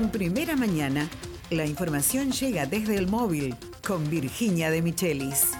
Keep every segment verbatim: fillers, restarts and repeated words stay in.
En Primera Mañana, la información llega desde el móvil con Virginia de Michelis.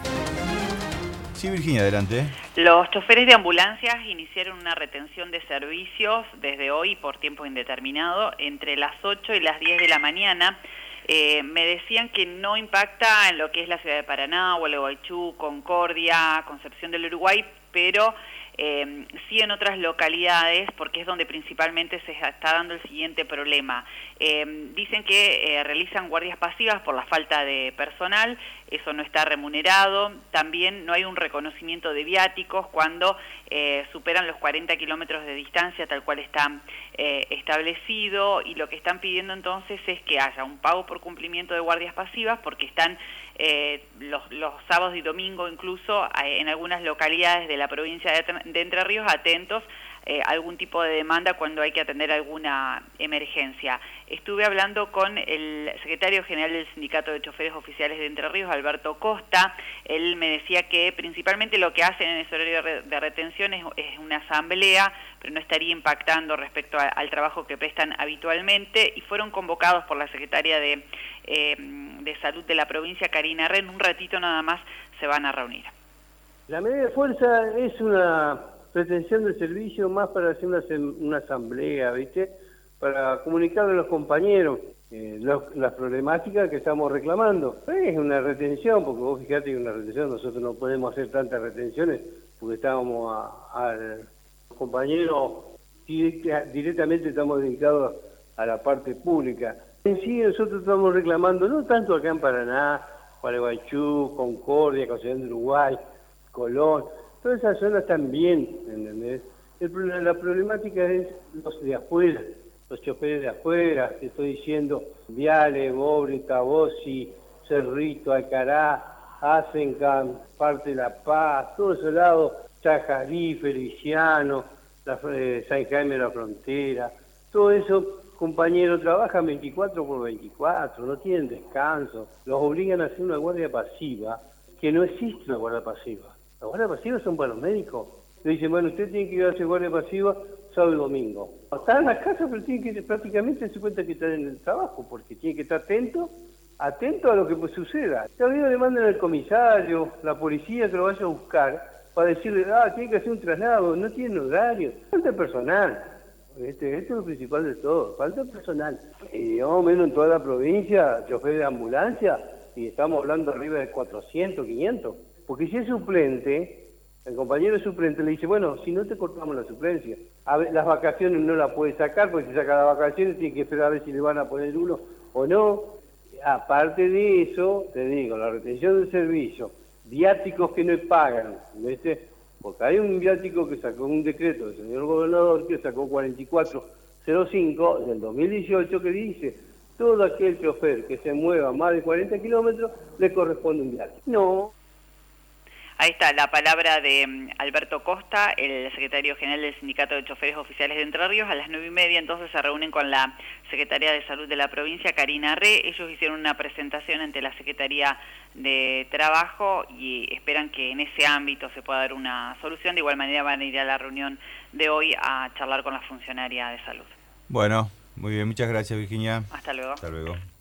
Sí, Virginia, adelante. Los choferes de ambulancias iniciaron una retención de servicios desde hoy por tiempo indeterminado entre las ocho y las diez de la mañana. Eh, me decían que no impacta en lo que es la ciudad de Paraná, Gualeguaychú, Concordia, Concepción del Uruguay, pero eh, sí en otras localidades, porque es donde principalmente se está dando el siguiente problema. Eh, dicen que eh, realizan guardias pasivas por la falta de personal, eso no está remunerado, también no hay un reconocimiento de viáticos cuando eh, superan los cuarenta kilómetros de distancia, tal cual está eh, establecido, y lo que están pidiendo entonces es que haya un pago por cumplimiento de guardias pasivas, porque están eh, los, los sábados y domingos incluso eh, en algunas localidades de la provincia de, de Entre Ríos atentos Eh, algún tipo de demanda cuando hay que atender alguna emergencia. Estuve hablando con el secretario general del Sindicato de Choferes Oficiales de Entre Ríos, Alberto Costa. Él me decía que principalmente lo que hacen en ese horario de retención es, es una asamblea, pero no estaría impactando respecto a, al trabajo que prestan habitualmente, y fueron convocados por la secretaria de, eh, de Salud de la provincia, Karina Re. En un ratito nada más se van a reunir. La medida de fuerza es una retención de servicio más para hacer una, una asamblea, ¿viste? Para comunicarle a los compañeros eh, los, las problemáticas que estamos reclamando. Es una retención, porque vos fijate que una retención, nosotros no podemos hacer tantas retenciones, porque estábamos a, a los compañeros directa, directamente estamos dedicados a la parte pública. En sí nosotros estamos reclamando, no tanto acá en Paraná, Gualeguaychú, Concordia, Concepción del Uruguay, Colón, todas esas zonas también, ¿entendés? El, la problemática es los de afuera, los choferes de afuera, te estoy diciendo, Viale, Bobre, Tabosi, Cerrito, Alcará, Asencan, parte de La Paz, todos esos lados, Chajarí, Feliciano, la, eh, San Jaime de la Frontera, todo eso, compañeros, trabajan veinticuatro por veinticuatro, no tienen descanso, los obligan a hacer una guardia pasiva, que no existe una guardia pasiva. Las guardias pasivas son para los médicos. Le dicen, bueno, usted tiene que ir a hacer guardia pasiva sábado y domingo. Está en la casa, pero tiene que prácticamente se cuenta que está en el trabajo, porque tiene que estar atento, atento a lo que pues, suceda. Todavía le mandan al comisario, la policía que lo vaya a buscar, para decirle, ah, tiene que hacer un traslado, no tiene horario. Falta personal. Este, esto es lo principal de todo, falta personal. Y más o menos en toda la provincia, chofer de ambulancia, y estamos hablando arriba de cuatrocientos, quinientos. Porque si es suplente, el compañero suplente le dice, bueno, si no te cortamos la suplencia, a ver, las vacaciones no las puede sacar, porque si saca las vacaciones tiene que esperar a ver si le van a poner uno o no. Aparte de eso, te digo, la retención del servicio, viáticos que no pagan, ¿viste? Porque hay un viático que sacó un decreto del señor gobernador que sacó cuarenta y cuatro cero cinco del dos mil dieciocho que dice, todo aquel chofer que se mueva más de cuarenta kilómetros le corresponde un viático. No. Ahí está la palabra de um, Alberto Costa, el secretario general del Sindicato de Choferes Oficiales de Entre Ríos. A las nueve y media entonces se reúnen con la Secretaría de Salud de la provincia, Karina Re. Ellos hicieron una presentación ante la Secretaría de Trabajo y esperan que en ese ámbito se pueda dar una solución. De igual manera van a ir a la reunión de hoy a charlar con la funcionaria de salud. Bueno, muy bien, muchas gracias, Virginia. Hasta luego. Hasta luego.